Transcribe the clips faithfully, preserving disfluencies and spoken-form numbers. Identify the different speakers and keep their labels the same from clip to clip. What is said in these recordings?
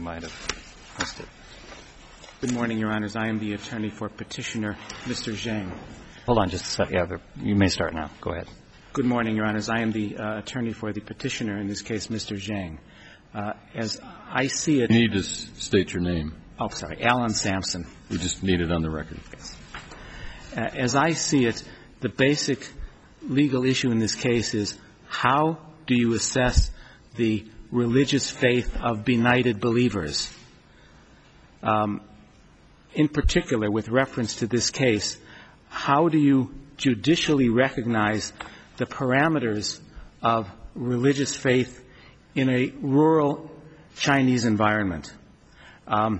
Speaker 1: might have missed it.
Speaker 2: Good morning, Your Honors. I am the attorney for Petitioner, Mister Zhang.
Speaker 1: Hold on just a second. Yeah, you may start now. Go ahead.
Speaker 2: Good morning, Your Honors. I am the uh, attorney for the petitioner, in this case, Mister Zhang. Uh, as I see it...
Speaker 3: You need to s- state your name.
Speaker 2: Oh, sorry. Alan Sampson.
Speaker 3: We just need it on the record.
Speaker 2: Yes. Uh, as I see it, the basic legal issue in this case is how do you assess the religious faith of benighted believers? Um, in particular, with reference to this case, how do you judicially recognize the parameters of religious faith in a rural Chinese environment? Um,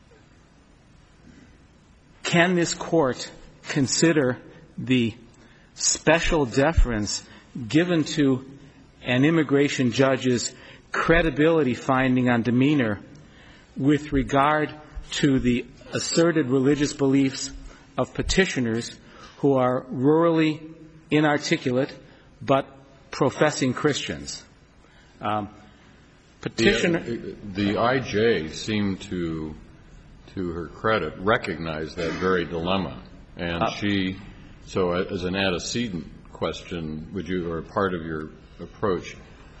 Speaker 2: can this court consider the special deference given to an immigration judge's credibility finding on demeanor with regard to the asserted religious beliefs of petitioners who are rurally inarticulate but professing Christians? Um, petitioner
Speaker 3: the, the I J seemed to, to her credit, recognize that very dilemma, and uh, she. So, as an antecedent question, would you, or part of your approach,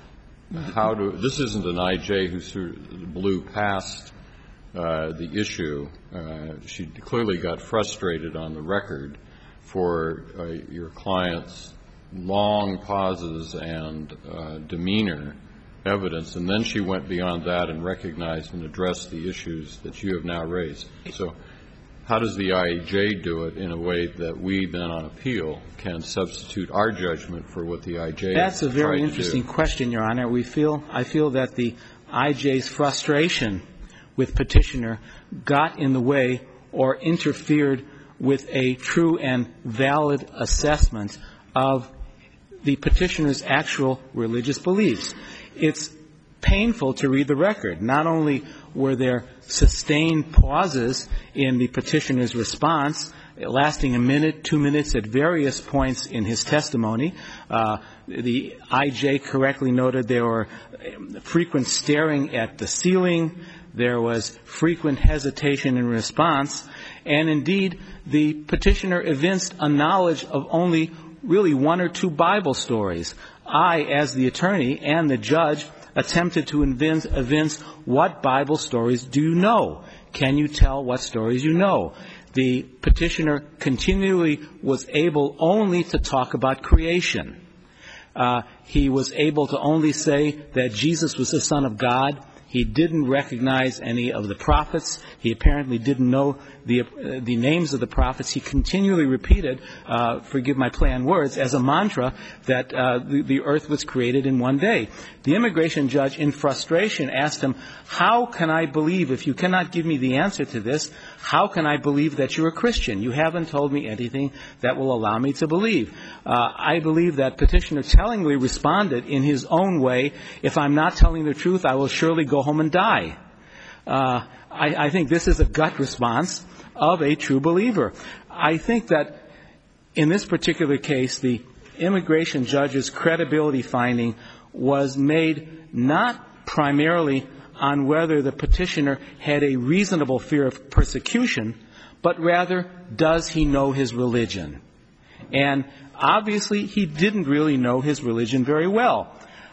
Speaker 3: how do this isn't an I J who sort of blew past uh, the issue. Uh, she clearly got frustrated on the record for uh, your client's long pauses and uh, demeanor evidence, and then she went beyond that and recognized and addressed the issues that you have now raised. So how does the I J do it in a way that we then on appeal can substitute our judgment for what the I J
Speaker 2: That's a very
Speaker 3: tried
Speaker 2: interesting
Speaker 3: to do?
Speaker 2: question, Your Honor. We feel, I feel that the I J's frustration with petitioner got in the way or interfered with a true and valid assessment of the petitioner's actual religious beliefs. It's painful to read the record. Not only were there sustained pauses in the petitioner's response, lasting a minute, two minutes at various points in his testimony. Uh, the I J correctly noted there were frequent staring at the ceiling. There was frequent hesitation in response. And indeed, the petitioner evinced a knowledge of only really one or two Bible stories. I, as the attorney and the judge, attempted to evince, evince what Bible stories do you know? Can you tell what stories you know? The petitioner continually was able only to talk about creation. Uh, he was able to only say that Jesus was the Son of God. He didn't recognize any of the prophets. He apparently didn't know the uh, the names of the prophets. He continually repeated, uh, forgive my play on words, as a mantra that uh, the, the earth was created in one day. The immigration judge, in frustration, asked him, how can I believe, if you cannot give me the answer to this, how can I believe that you're a Christian? You haven't told me anything that will allow me to believe. Uh, I believe that petitioner tellingly responded in his own way, if I'm not telling the truth, I will surely go home and die. Uh, I, I think this is a gut response of a true believer. I think that in this particular case, the immigration judge's credibility finding was made not primarily on whether the petitioner had a reasonable fear of persecution, but rather, does he know his religion? And obviously, he didn't really know his religion very well.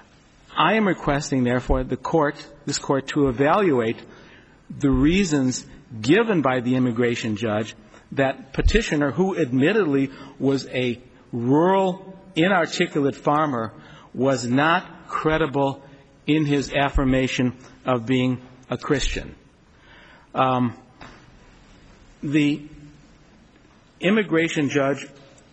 Speaker 2: I am requesting, therefore, the court, this court, to evaluate the reasons given by the immigration judge that petitioner, who admittedly was a rural, inarticulate farmer, was not credible in his affirmation of being a Christian. Um, the immigration judge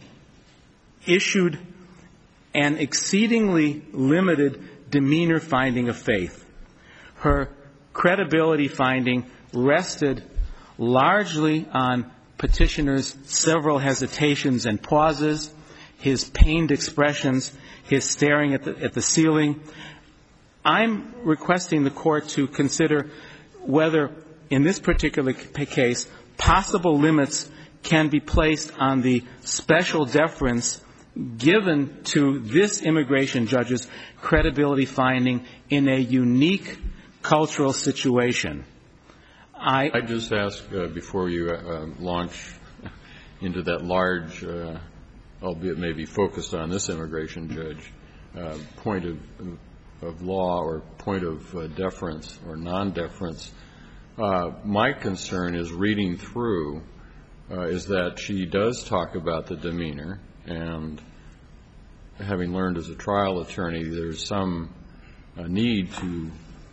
Speaker 2: issued an exceedingly limited demeanor finding of faith. Her credibility finding rested largely on petitioner's several hesitations and pauses, his pained expressions, his staring at the, at the ceiling. I'm requesting the court to consider whether, in this particular case, possible limits can be placed on the special deference given to this immigration judge's credibility finding in a unique cultural situation. I
Speaker 3: I just ask uh, before you uh, launch into that large, uh, albeit maybe focused on this immigration judge, uh, point of, of law or point of uh, deference or non-deference. Uh, my concern is reading through uh, is that she does talk about the demeanor, and having learned as a trial attorney, there's some uh, need to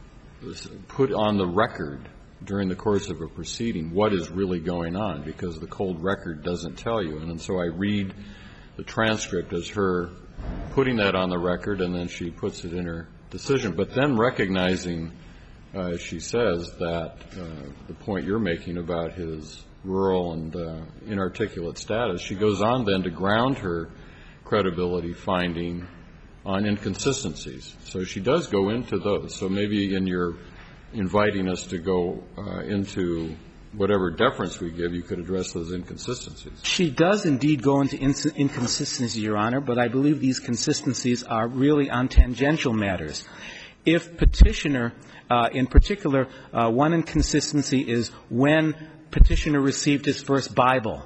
Speaker 3: put on the record during the course of a proceeding what is really going on, because the cold record doesn't tell you. And, and so I read the transcript as her putting that on the record, and then she puts it in her decision. But then recognizing, uh, as she says, that uh, the point you're making about his rural and uh, inarticulate status, she goes on then to ground her credibility finding on inconsistencies. So she does go into those. So maybe in your inviting us to go uh, into whatever deference we give, you could address those inconsistencies.
Speaker 2: She does indeed go into ins- inconsistency, Your Honor, but I believe these consistencies are really on tangential matters. If petitioner, uh, in particular, uh, one inconsistency is when petitioner received his first Bible,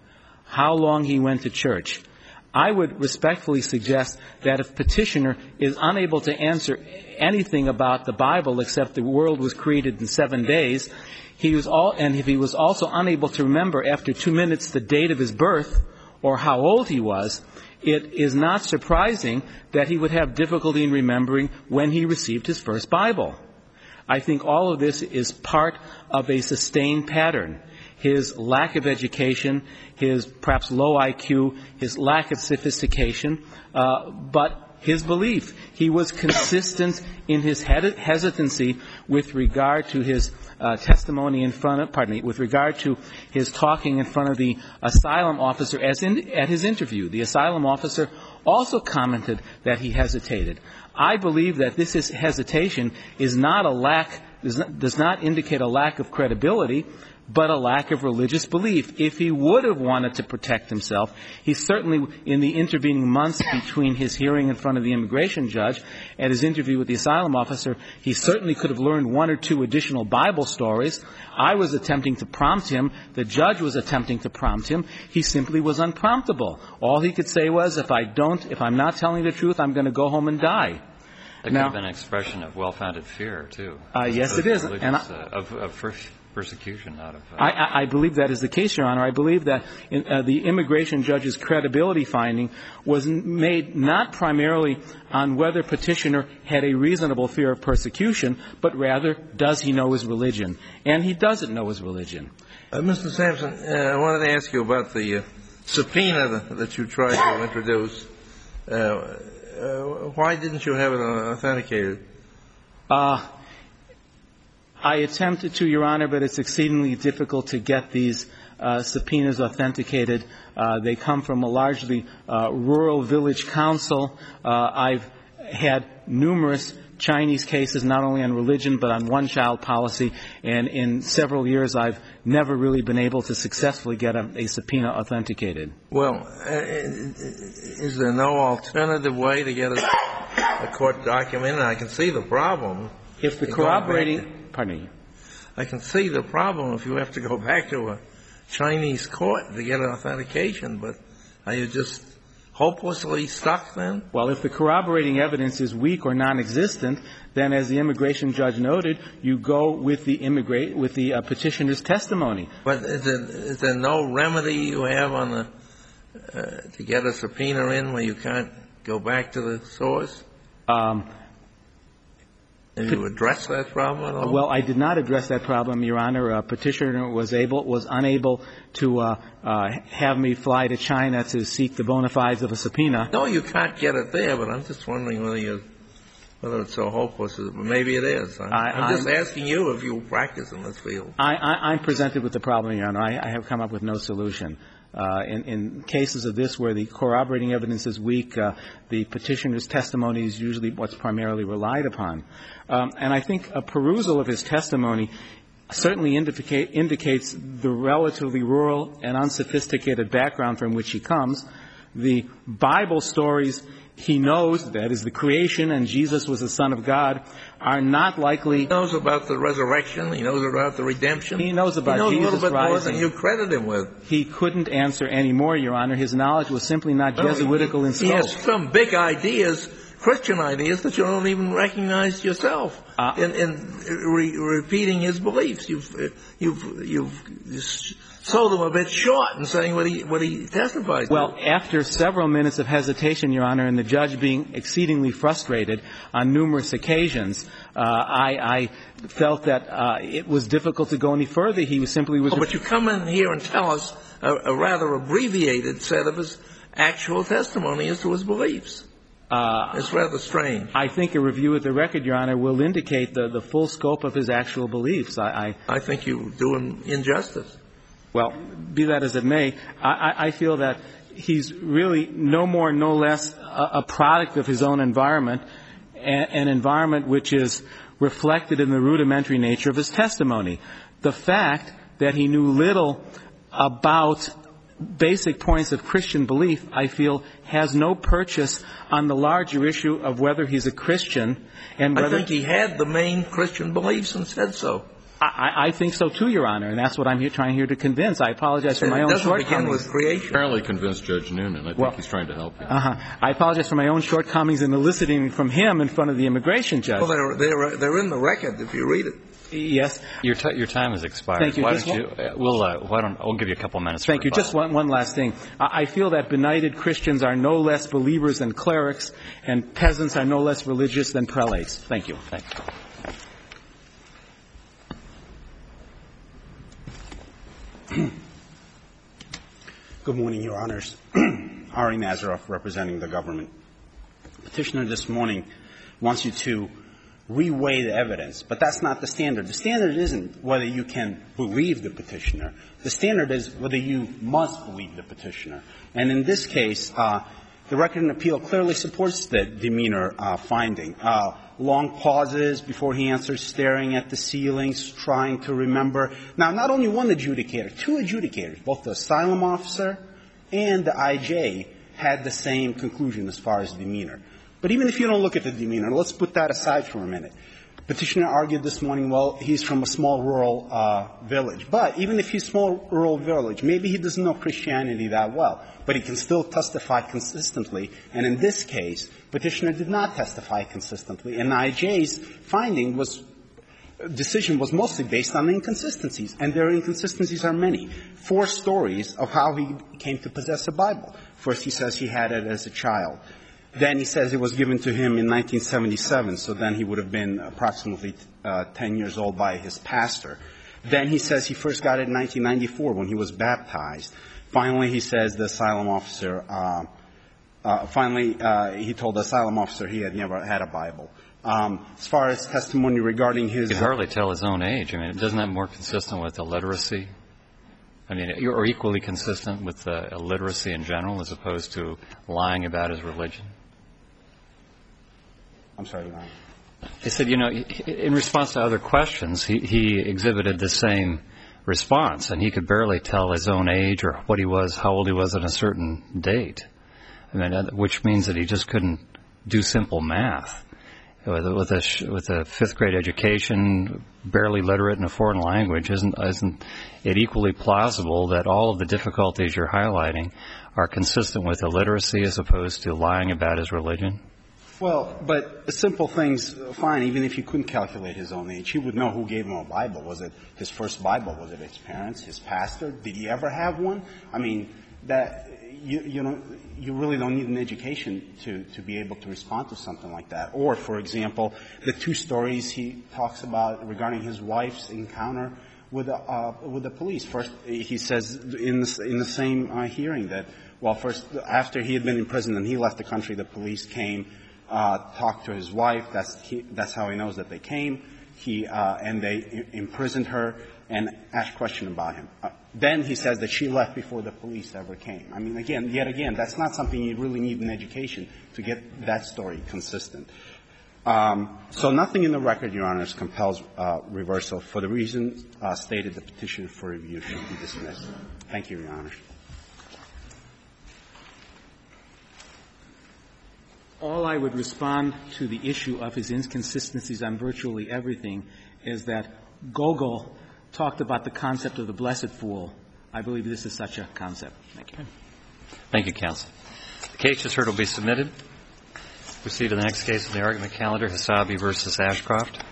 Speaker 2: how long he went to church. I would respectfully suggest that if petitioner is unable to answer anything about the Bible except the world was created in seven days, he was all, and if he was also unable to remember after two minutes the date of his birth or how old he was, it is not surprising that he would have difficulty in remembering when he received his first Bible. I think all of this is part of a sustained pattern. His lack of education, his perhaps low I Q, his lack of sophistication, uh, but his belief. He was consistent in his hesitancy with regard to his uh, testimony in front of, pardon me, with regard to his talking in front of the asylum officer as in, at his interview. The asylum officer also commented that he hesitated. I believe that this is, hesitation is not a lack, does not, does not indicate a lack of credibility, but a lack of religious belief. If he would have wanted to protect himself, he certainly, in the intervening months between his hearing in front of the immigration judge and his interview with the asylum officer, he certainly could have learned one or two additional Bible stories. I was attempting to prompt him. The judge was attempting to prompt him. He simply was unpromptable. All he could say was, if I don't, if I'm not telling the truth, I'm going to go home and die.
Speaker 1: That could
Speaker 2: now,
Speaker 1: have been an expression of well-founded fear, too.
Speaker 2: Uh, yes, it is. And I,
Speaker 1: uh, of, of first persecution, not of... Uh,
Speaker 2: I, I believe that is the case, Your Honor. I believe that in, uh, the immigration judge's credibility finding was made not primarily on whether petitioner had a reasonable fear of persecution, but rather, does he know his religion? And he doesn't know his religion.
Speaker 4: Uh, Mister Sampson, uh, I wanted to ask you about the uh, subpoena that, that you tried to introduce. Uh, uh, why didn't you have it authenticated?
Speaker 2: Uh, I attempted to, Your Honor, but it's exceedingly difficult to get these uh, subpoenas authenticated. Uh, they come from a largely uh, rural village council. Uh, I've had numerous Chinese cases, not only on religion, but on one-child policy, and in several years I've never really been able to successfully get a, a subpoena authenticated.
Speaker 4: Well, uh, is there no alternative way to get a, a court document? And I can see the problem.
Speaker 2: If the corroborating... Pardon me.
Speaker 4: I can see the problem if you have to go back to a Chinese court to get an authentication, but are you just hopelessly stuck then?
Speaker 2: Well, if the corroborating evidence is weak or non-existent, then as the immigration judge noted, you go with the immigrate with the uh, petitioner's testimony.
Speaker 4: But is there, is there no remedy you have on the uh, to get a subpoena in where you can't go back to the source?
Speaker 2: Um,
Speaker 4: Have you addressed that problem at all?
Speaker 2: Well, I did not address that problem, Your Honor. Uh, petitioner was able, was unable to uh, uh, have me fly to China to seek the bona fides of a subpoena.
Speaker 4: No, you can't get it there, but I'm just wondering whether you, whether it's so hopeless. Maybe it is. I'm,
Speaker 2: I,
Speaker 4: I'm just
Speaker 2: I'm,
Speaker 4: asking you if you practice in this field.
Speaker 2: I, I, I'm presented with the problem, Your Honor. I, I have come up with no solution. Uh, in, in cases of this where the corroborating evidence is weak, uh, the petitioner's testimony is usually what's primarily relied upon. Um, and I think a perusal of his testimony certainly indicate, indicates the relatively rural and unsophisticated background from which he comes. The Bible stories he knows that is the creation and Jesus was the Son of God are not likely.
Speaker 4: He knows about the resurrection. He knows about the redemption.
Speaker 2: He knows about
Speaker 4: he knows
Speaker 2: Jesus
Speaker 4: a little bit
Speaker 2: rising.
Speaker 4: more than you credit him with.
Speaker 2: He couldn't answer any more, Your Honor. His knowledge was simply not
Speaker 4: Well,
Speaker 2: Jesuitical in
Speaker 4: he
Speaker 2: scope.
Speaker 4: has some big ideas, Christian ideas, that you don't even recognize yourself
Speaker 2: Uh,
Speaker 4: in, in re- repeating his beliefs. You've, uh, you've, you've sold him a bit short in saying what he, what he testified to.
Speaker 2: Well, after several minutes of hesitation, Your Honor, and the judge being exceedingly frustrated on numerous occasions, uh, I, I felt that uh, it was difficult to go any further. He was simply was.
Speaker 4: Oh, but you come in here and tell us a, a rather abbreviated set of his actual testimony as to his beliefs.
Speaker 2: Uh,
Speaker 4: it's rather strange.
Speaker 2: I think a review of the record, Your Honor, will indicate the, the full scope of his actual beliefs. I, I,
Speaker 4: I think you do him injustice.
Speaker 2: Well, be that as it may, I, I feel that he's really no more, no less a, a product of his own environment, an, an environment which is reflected in the rudimentary nature of his testimony. The fact that he knew little about basic points of Christian belief, I feel, has no purchase on the larger issue of whether he's a Christian and whether.
Speaker 4: I think he had the main Christian beliefs and said so.
Speaker 2: I, I think so too, Your Honor, and that's what I'm here, trying here to convince. I apologize for
Speaker 4: and
Speaker 2: my
Speaker 4: it
Speaker 2: own
Speaker 4: doesn't
Speaker 2: shortcomings.
Speaker 4: begin with creation.
Speaker 3: Apparently convinced Judge Noonan. I think
Speaker 2: well,
Speaker 3: he's trying to help you.
Speaker 2: Uh-huh. I apologize for my own shortcomings in eliciting from him in front of the immigration judge.
Speaker 4: Well, they're, they're, they're in the record if you read it.
Speaker 2: Yes.
Speaker 1: Your, t- your time has expired.
Speaker 2: Thank you.
Speaker 1: Why
Speaker 2: Just
Speaker 1: don't you, uh, we'll, uh, why don't, I'll give you a couple minutes.
Speaker 2: Thank
Speaker 1: for
Speaker 2: you.
Speaker 1: rebuttal.
Speaker 2: Just one, one last thing. I, I feel that benighted Christians are no less believers than clerics, and peasants are no less religious than prelates. Thank you.
Speaker 1: Thank you.
Speaker 5: Good morning, Your Honors. Ari Nazaroff, representing the government. Petitioner this morning wants you to reweigh the evidence, but that's not the standard. The standard isn't whether you can believe the petitioner. The standard is whether you must believe the petitioner. And in this case, uh, the record and appeal clearly supports the demeanor uh, finding. Uh, long pauses before he answers, staring at the ceilings, trying to remember. Now, not only one adjudicator, two adjudicators, both the asylum officer and the I J had the same conclusion as far as demeanor. But even if you don't look at the demeanor, let's put that aside for a minute. Petitioner argued this morning, well, he's from a small rural uh, village. But even if he's small rural village, maybe he doesn't know Christianity that well. But he can still testify consistently. And in this case, Petitioner did not testify consistently. And I J's finding was, decision was mostly based on inconsistencies. And their inconsistencies are many. Four stories of how he came to possess a Bible. First, he says he had it as a child. Then he says it was given to him in nineteen seventy-seven, so then he would have been approximately uh, ten years old by his pastor. Then he says he first got it in nineteen ninety-four when he was baptized. Finally, he says the asylum officer, uh, uh, finally, uh, he told the asylum officer he had never had a Bible. Um, as far as testimony regarding his...
Speaker 1: You can hardly tell his own age. I mean, doesn't that more consistent with illiteracy? I mean, or equally consistent with uh, illiteracy in general as opposed to lying about his religion?
Speaker 5: I'm sorry, Your Honor.
Speaker 1: He said, you know, in response to other questions, he, he exhibited the same response, and he could barely tell his own age or what he was, how old he was at a certain date. I mean, which means that he just couldn't do simple math. With a, with a, with a fifth grade education, barely literate in a foreign language, isn't, isn't it equally plausible that all of the difficulties you're highlighting are consistent with illiteracy as opposed to lying about his religion?
Speaker 5: Well, but simple things, fine, even if you couldn't calculate his own age. He would know who gave him a Bible. Was it his first Bible? Was it his parents, his pastor? Did he ever have one? I mean, that, you, you know, you really don't need an education to, to be able to respond to something like that. Or, for example, the two stories he talks about regarding his wife's encounter with the, uh, with the police. First, he says in the, in the same uh, hearing that, well, first, after he had been in prison and he left the country, the police came, Uh, talked to his wife. That's he, that's how he knows that they came. He uh, and they I- imprisoned her and asked questions about him. Uh, then he says that she left before the police ever came. I mean, again, yet again, that's not something you really need an education to get that story consistent. Um, so nothing in the record, Your Honors, compels uh, reversal. For the reasons uh, stated, the petition for review should be dismissed. Thank you, Your Honors.
Speaker 2: All I would respond to the issue of his inconsistencies on virtually everything is that Gogol talked about the concept of the blessed fool. I believe this is such a concept. Thank you.
Speaker 1: Thank you, counsel. The case just heard will be submitted. Proceed to the next case in the argument calendar, Hasabi versus Ashcroft.